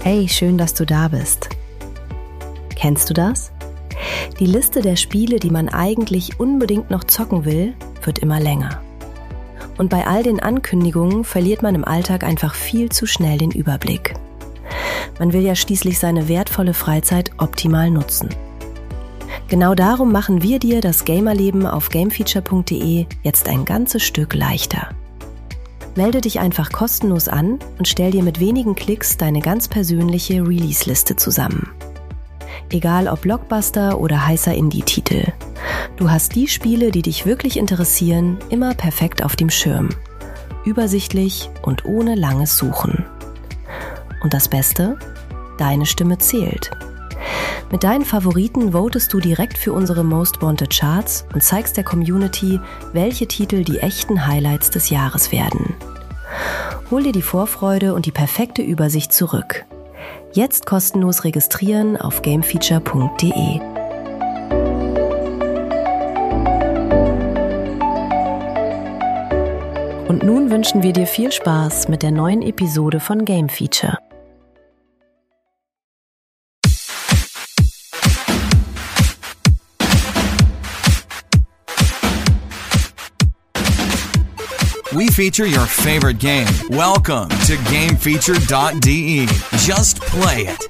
Hey, schön, dass du da bist. Kennst du das? Die Liste der Spiele, die man eigentlich unbedingt noch zocken will, wird immer länger. Und bei all den Ankündigungen verliert man im Alltag einfach viel zu schnell den Überblick. Man will ja schließlich seine wertvolle Freizeit optimal nutzen. Genau darum machen wir dir das Gamerleben auf gamefeature.de jetzt ein ganzes Stück leichter. Melde dich einfach kostenlos an und stell dir mit wenigen Klicks deine ganz persönliche Release-Liste zusammen. Egal ob Blockbuster oder heißer Indie-Titel. Du hast die Spiele, die dich wirklich interessieren, immer perfekt auf dem Schirm. Übersichtlich und ohne langes Suchen. Und das Beste? Deine Stimme zählt. Mit deinen Favoriten votest du direkt für unsere Most Wanted Charts und zeigst der Community, welche Titel die echten Highlights des Jahres werden. Hol dir die Vorfreude und die perfekte Übersicht zurück. Jetzt kostenlos registrieren auf gamefeature.de. Und nun wünschen wir dir viel Spaß mit der neuen Episode von Game Feature. We feature your favorite game. Welcome to GameFeature.de. Just play it.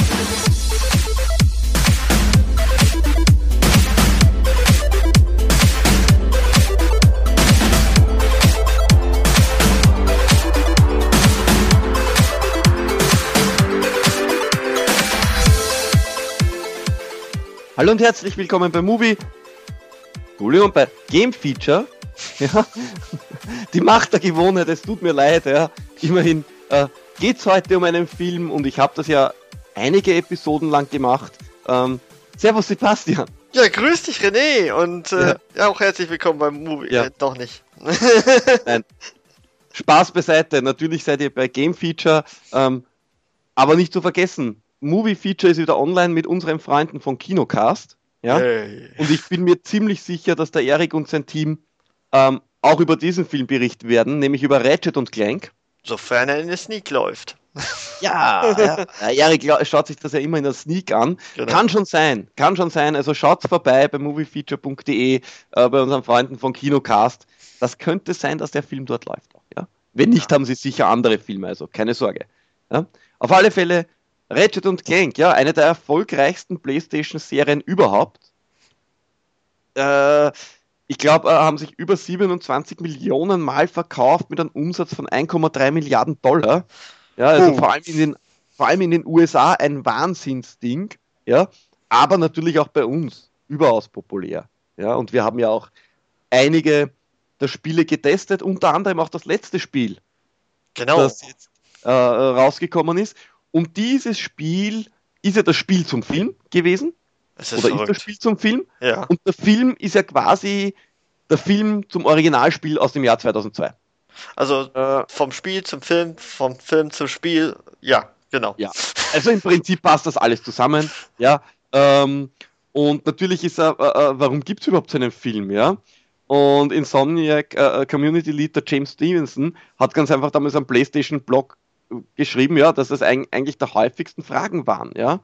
Hallo und herzlich willkommen bei Movie. Entschuldigung, bei Game Feature. Ja, die Macht der Gewohnheit, es tut mir leid, ja. Immerhin geht's heute um einen Film und ich habe das ja einige Episoden lang gemacht. Servus Sebastian. Ja, grüß dich René und ja, auch herzlich willkommen beim Movie. Ja. Doch nicht. Nein. Spaß beiseite, natürlich seid ihr bei Game Feature, aber nicht zu vergessen, Movie Feature ist wieder online mit unseren Freunden von Kinocast. Ja? Hey. Und ich bin mir ziemlich sicher, dass der Erik und sein Team auch über diesen Film berichten werden, nämlich über Ratchet & Clank. Sofern er in der Sneak läuft. Ja. Erik schaut sich das ja immer in der Sneak an. Genau. Kann schon sein. Also schaut vorbei bei moviefeature.de, bei unseren Freunden von Kinocast. Das könnte sein, dass der Film dort läuft. Auch, ja? Wenn nicht, haben sie sicher andere Filme, also keine Sorge. Ja? Auf alle Fälle, Ratchet & Clank, ja, eine der erfolgreichsten PlayStation-Serien überhaupt. Ich glaube, haben sich über 27 Millionen Mal verkauft mit einem Umsatz von 1,3 Milliarden $. Ja, also vor allem in den USA ein Wahnsinnsding, ja, aber natürlich auch bei uns überaus populär. Ja, und wir haben ja auch einige der Spiele getestet, unter anderem auch das letzte Spiel, das jetzt rausgekommen ist. Und dieses Spiel ist ja das Spiel zum Film gewesen. Ist das Spiel zum Film? Ja. Und der Film ist ja quasi der Film zum Originalspiel aus dem Jahr 2002. Also vom Spiel zum Film, vom Film zum Spiel, ja, genau. Ja, also im Prinzip passt das alles zusammen. Ja, und natürlich ist warum gibt es überhaupt so einen Film? Ja, und Insomniac Community Leader James Stevenson hat ganz einfach damals am PlayStation-Blog geschrieben, ja, dass das eigentlich der häufigsten Fragen waren. Ja.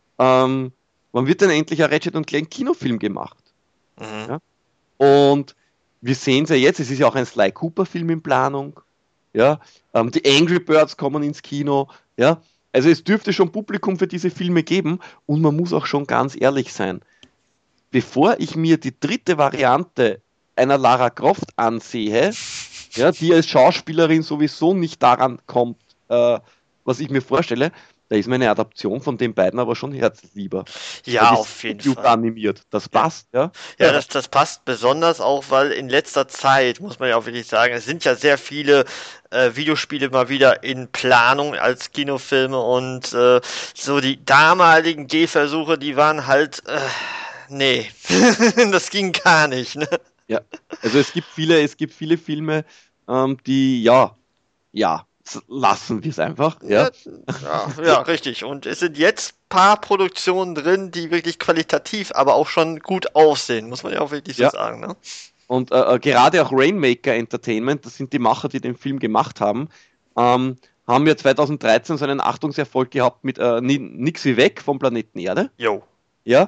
Wann wird denn endlich ein Ratchet & Clank Kinofilm gemacht? Mhm. Ja? Und wir sehen es ja jetzt, es ist ja auch ein Sly Cooper Film in Planung. Ja? Die Angry Birds kommen ins Kino. Ja? Also es dürfte schon Publikum für diese Filme geben und man muss auch schon ganz ehrlich sein. Bevor ich mir die dritte Variante einer Lara Croft ansehe, ja, die als Schauspielerin sowieso nicht daran kommt, was ich mir vorstelle, da ist meine Adaption von den beiden aber schon herzlieber. Ja, auf jeden Fall. Animiert. Das passt, ja. Ja, das passt besonders auch, weil in letzter Zeit, muss man ja auch wirklich sagen, es sind ja sehr viele Videospiele mal wieder in Planung als Kinofilme und so die damaligen Gehversuche, die waren halt, nee, das ging gar nicht, ne? Ja, also es gibt viele Filme, die, ja, lassen wir es einfach. Ja. Ja, richtig. Und es sind jetzt ein paar Produktionen drin, die wirklich qualitativ, aber auch schon gut aussehen, muss man ja auch wirklich so sagen. Ne? Und gerade auch Rainmaker Entertainment, das sind die Macher, die den Film gemacht haben, haben ja 2013 so einen Achtungserfolg gehabt mit Nix wie weg vom Planeten Erde. Jo. Ja,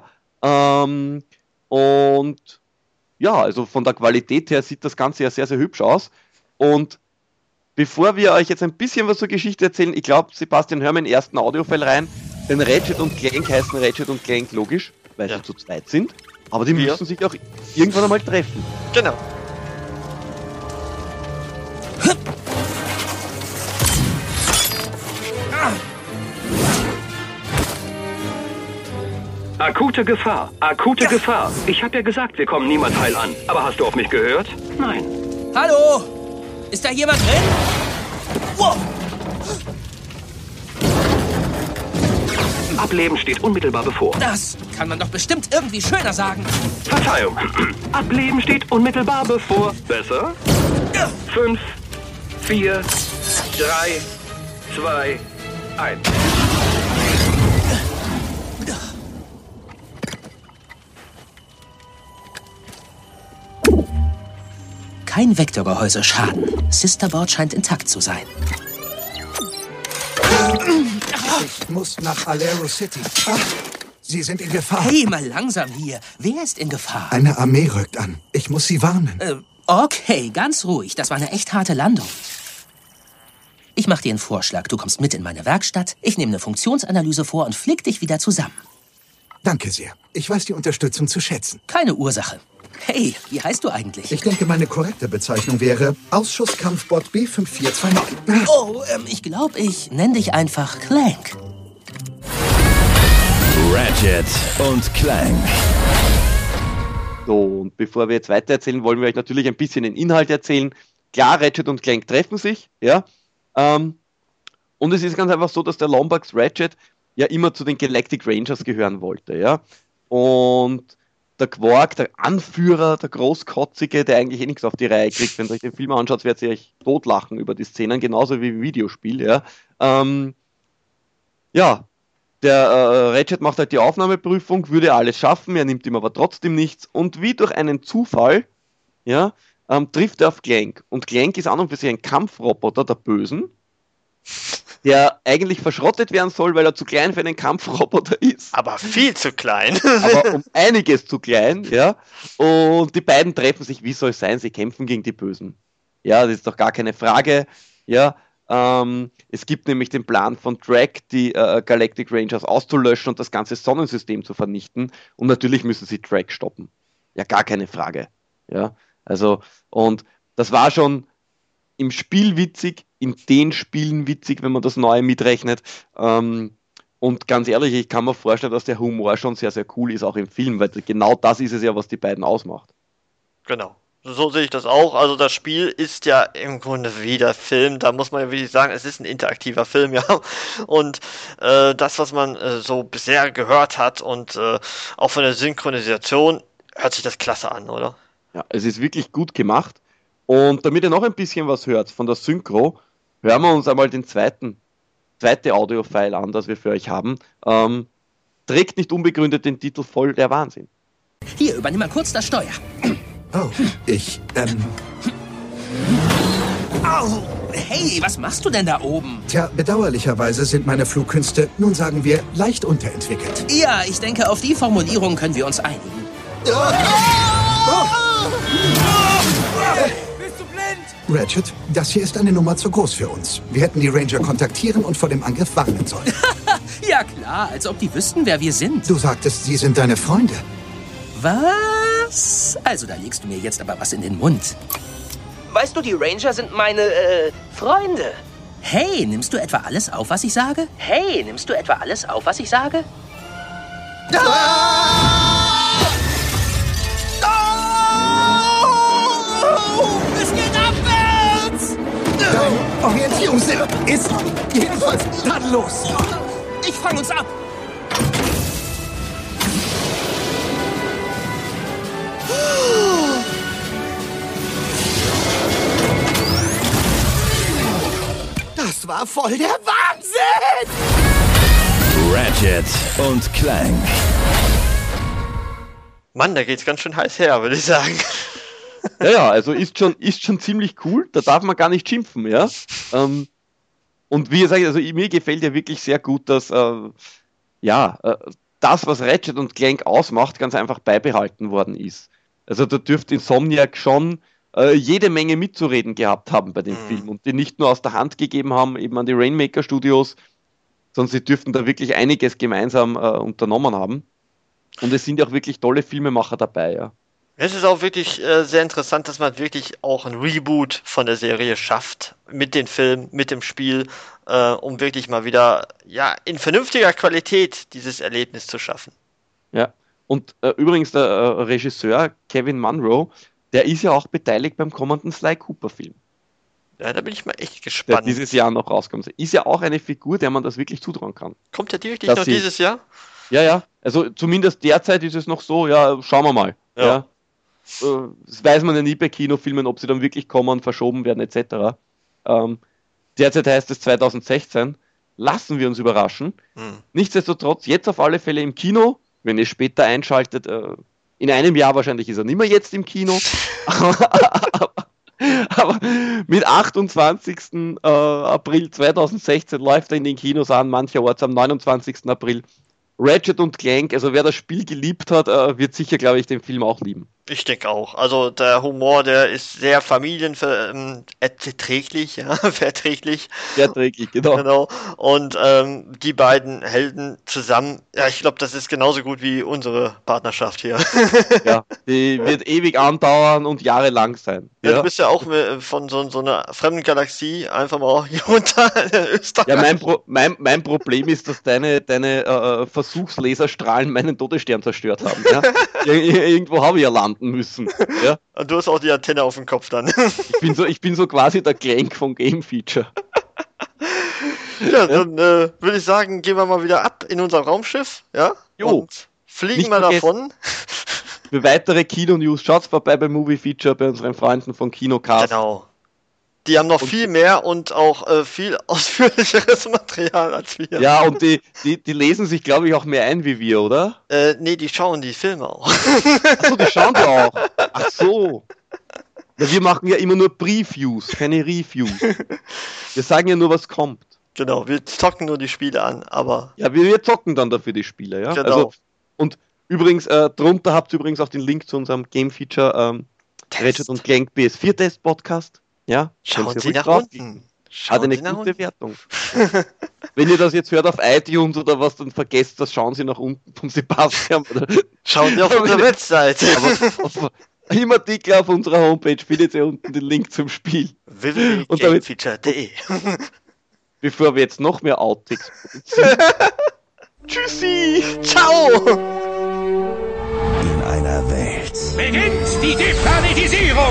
und ja, also von der Qualität her sieht das Ganze ja sehr, sehr hübsch aus. Und bevor wir euch jetzt ein bisschen was zur Geschichte erzählen, ich glaube, Sebastian, hören wir in den ersten Audiofile rein, denn Ratchet und Clank heißen Ratchet und Clank logisch, weil sie zu zweit sind, aber die müssen sich auch irgendwann einmal treffen. Genau. Akute Gefahr, akute Gefahr. Ich habe ja gesagt, wir kommen niemals heil an. Aber hast du auf mich gehört? Nein. Hallo? Ist da jemand drin? Wow. Ableben steht unmittelbar bevor. Das kann man doch bestimmt irgendwie schöner sagen. Verzeihung. Ableben steht unmittelbar bevor. Besser? 5, 4, 3, 2, 1. Kein Vektorgehäuse-Schaden. Sisterboard scheint intakt zu sein. Ich muss nach Alero City. Sie sind in Gefahr. Hey, mal langsam hier. Wer ist in Gefahr? Eine Armee rückt an. Ich muss sie warnen. Okay, ganz ruhig. Das war eine echt harte Landung. Ich mach dir einen Vorschlag. Du kommst mit in meine Werkstatt, ich nehme eine Funktionsanalyse vor und flick dich wieder zusammen. Danke sehr. Ich weiß die Unterstützung zu schätzen. Keine Ursache. Hey, wie heißt du eigentlich? Ich denke, meine korrekte Bezeichnung wäre Ausschusskampfbot B5429. Oh, ich glaube, ich nenne dich einfach Clank. Ratchet und Clank. So, und bevor wir jetzt weiter erzählen, wollen wir euch natürlich ein bisschen den Inhalt erzählen. Klar, Ratchet und Clank treffen sich, ja. Und es ist ganz einfach so, dass der Lombax Ratchet ja immer zu den Galactic Rangers gehören wollte, ja. Und der Quark, der Anführer, der Großkotzige, der eigentlich nichts auf die Reihe kriegt, wenn ihr euch den Film anschaut, werdet ihr euch totlachen über die Szenen, genauso wie im Videospiel, ja. Der Ratchet macht halt die Aufnahmeprüfung, würde alles schaffen, er nimmt ihm aber trotzdem nichts und wie durch einen Zufall, ja, trifft er auf Clank. Und Clank ist an und für sich ein Kampfroboter der Bösen, der eigentlich verschrottet werden soll, weil er zu klein für einen Kampfroboter ist. Aber viel zu klein. Aber um einiges zu klein, ja. Und die beiden treffen sich, wie soll es sein, sie kämpfen gegen die Bösen. Ja, das ist doch gar keine Frage, ja. Es gibt nämlich den Plan von Drake, die Galactic Rangers auszulöschen und das ganze Sonnensystem zu vernichten. Und natürlich müssen sie Drake stoppen. Ja, gar keine Frage. Ja, also, und das war schon im Spiel witzig, in den Spielen witzig, wenn man das Neue mitrechnet. Und ganz ehrlich, ich kann mir vorstellen, dass der Humor schon sehr, sehr cool ist, auch im Film, weil genau das ist es ja, was die beiden ausmacht. Genau. So sehe ich das auch. Also das Spiel ist ja im Grunde wie der Film. Da muss man ja wirklich sagen, es ist ein interaktiver Film, ja. Und das, was man so bisher gehört hat und auch von der Synchronisation, hört sich das klasse an, oder? Ja, es ist wirklich gut gemacht. Und damit ihr noch ein bisschen was hört von der Synchro, hören wir uns einmal den zweite Audio-File an, das wir für euch haben. Trägt nicht unbegründet den Titel Voll der Wahnsinn. Hier, übernimm mal kurz das Steuer. Oh, Au! Hey, was machst du denn da oben? Tja, bedauerlicherweise sind meine Flugkünste, nun sagen wir, leicht unterentwickelt. Ja, ich denke, auf die Formulierung können wir uns einigen. Bist du blind? Ratchet, das hier ist eine Nummer zu groß für uns. Wir hätten die Ranger kontaktieren und vor dem Angriff warnen sollen. Ja klar, als ob die wüssten, wer wir sind. Du sagtest, sie sind deine Freunde. Was? Also, da legst du mir jetzt aber was in den Mund. Weißt du, die Ranger sind meine, Freunde. Hey, nimmst du etwa alles auf, was ich sage? Hey, nimmst du etwa alles auf, was ich sage? Es geht abwärts! Dein Orientierungssinn ist jedenfalls tadellos. Ich fang uns ab. Das war voll der Wahnsinn! Ratchet und Clank. Mann, da geht's ganz schön heiß her, würde ich sagen. Ja, also ist schon ziemlich cool, da darf man gar nicht schimpfen, ja. Und Und wie gesagt, also mir gefällt ja wirklich sehr gut, dass das, was Ratchet und Clank ausmacht, ganz einfach beibehalten worden ist. Also da dürfte Insomniac schon jede Menge mitzureden gehabt haben bei dem Film und die nicht nur aus der Hand gegeben haben, eben an die Rainmaker Studios, sondern sie dürften da wirklich einiges gemeinsam unternommen haben. Und es sind ja auch wirklich tolle Filmemacher dabei, ja. Es ist auch wirklich sehr interessant, dass man wirklich auch ein Reboot von der Serie schafft, mit den Filmen, mit dem Spiel, um wirklich mal wieder in vernünftiger Qualität dieses Erlebnis zu schaffen. Ja, und übrigens der Regisseur Kevin Munro, der ist ja auch beteiligt beim kommenden Sly Cooper-Film. Ja, da bin ich mal echt gespannt. Der dieses Jahr noch rauskommt. Ist ja auch eine Figur, der man das wirklich zutrauen kann. Kommt der wirklich noch dieses Jahr? Ja, also zumindest derzeit ist es noch so, schauen wir mal. Ja. Das weiß man ja nie bei Kinofilmen, ob sie dann wirklich kommen, verschoben werden etc. Derzeit heißt es 2016. Lassen wir uns überraschen. Nichtsdestotrotz, jetzt auf alle Fälle im Kino, wenn ihr später einschaltet, in einem Jahr wahrscheinlich ist er nicht mehr jetzt im Kino, aber mit 28. April 2016 läuft er in den Kinos an, mancherorts am 29. April. Ratchet und Clank, also wer das Spiel geliebt hat, wird sicher, glaube ich, den Film auch lieben. Ich denke auch. Also der Humor, der ist sehr verträglich, verträglich. Verträglich, genau. Und die beiden Helden zusammen, ich glaube, das ist genauso gut wie unsere Partnerschaft hier. Ja, die wird ewig andauern und jahrelang sein. Ja, du bist ja auch von so einer fremden Galaxie einfach mal hier runter in Österreich. Ja, mein Problem ist, dass deine Versuchslaserstrahlen meinen Todesstern zerstört haben. Ja? Irgendwo habe ich ja landen müssen. Ja? Und du hast auch die Antenne auf dem Kopf dann. Ich bin so quasi der Clank von Game Feature. Ja, dann würde ich sagen, gehen wir mal wieder ab in unser Raumschiff, und fliegen mal davon. Für weitere Kino-News schaut vorbei bei Movie Feature, bei unseren Freunden von Kinocast. Genau. Die haben noch viel mehr und auch viel ausführlicheres Material als wir. Ja, und die lesen sich, glaube ich, auch mehr ein wie wir, oder? Nee, die schauen die Filme auch. Achso, die schauen die auch. Ach so. Ja, wir machen ja immer nur Previews, keine Reviews. Wir sagen ja nur, was kommt. Genau, wir zocken nur die Spiele an, aber... Ja, wir zocken dann dafür die Spiele, ja? Genau. Also, und übrigens, drunter habt ihr übrigens auch den Link zu unserem Game Feature Ratchet und Clank PS4 Test Podcast. Ja, schauen Sie nach unten. Hat eine gute Wertung. Wenn ihr das jetzt hört auf iTunes oder was, dann vergesst das, schauen Sie nach unten vom Sebastian. Schauen Sie auf unserer Webseite. Aber im Artikel auf unserer Homepage findet ihr unten den Link zum Spiel. www.gamefeature.de. Bevor wir jetzt noch mehr Outtakes produzieren. Tschüssi! Ciao! In einer Welt. Beginnt die Deplanetisierung!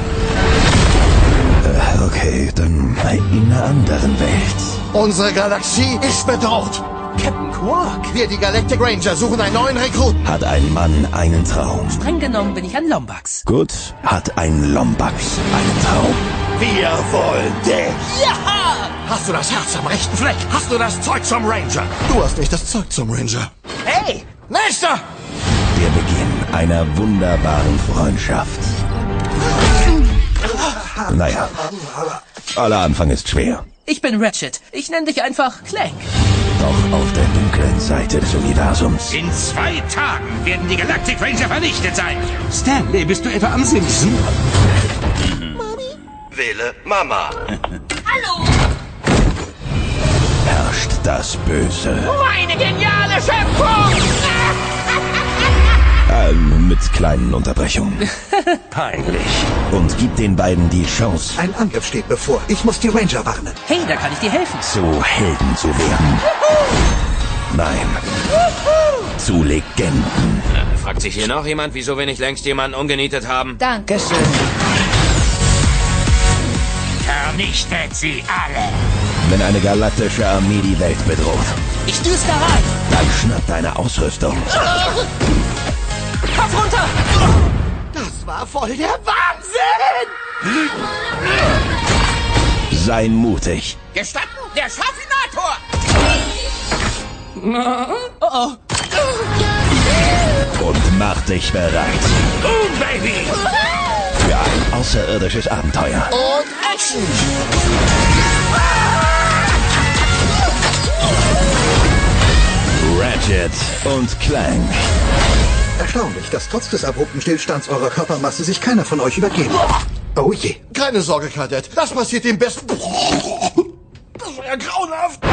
Okay, dann in einer anderen Welt. Unsere Galaxie ist bedroht. Captain Quark. Wir, die Galactic Ranger, suchen einen neuen Rekruten. Hat ein Mann einen Traum? Streng genommen bin ich ein Lombax. Gut, hat ein Lombax einen Traum? Wir wollen dich. Ja! Hast du das Herz am rechten Fleck? Hast du das Zeug zum Ranger? Du hast nicht das Zeug zum Ranger. Hey! Nächster! Der Beginn einer wunderbaren Freundschaft. Naja, aller Anfang ist schwer. Ich bin Ratchet. Ich nenne dich einfach Clank. Doch auf der dunklen Seite des Universums. In 2 Tagen werden die Galactic Ranger vernichtet sein. Stanley, bist du etwa am Simsen? Mami? Wähle Mama. Hallo! Herrscht das Böse. Meine geniale Schöpfung! Mit kleinen Unterbrechungen. Peinlich. Und gibt den beiden die Chance, Ein Angriff steht bevor. Ich muss die Ranger warnen. Hey, da kann ich dir helfen. zu Helden zu werden. Nein, zu Legenden. Fragt sich hier noch jemand, wieso wir nicht längst jemanden umgenietet haben? Dankeschön. Vernichtet sie alle! Wenn eine galaktische Armee die Welt bedroht, Ich düse da rein. dann schnapp deine Ausrüstung. Kopf runter. Das war voll der Wahnsinn! Sei mutig Gestatten, der Schafinator! Oh. und mach dich bereit Baby! für ein außerirdisches Abenteuer. Und Action! Ratchet und Clank. Erstaunlich, dass trotz des abrupten Stillstands eurer Körpermasse sich keiner von euch übergeben. Oh je. Keine Sorge, Kadett. Das passiert dem Besten. Das war ja grauenhaft.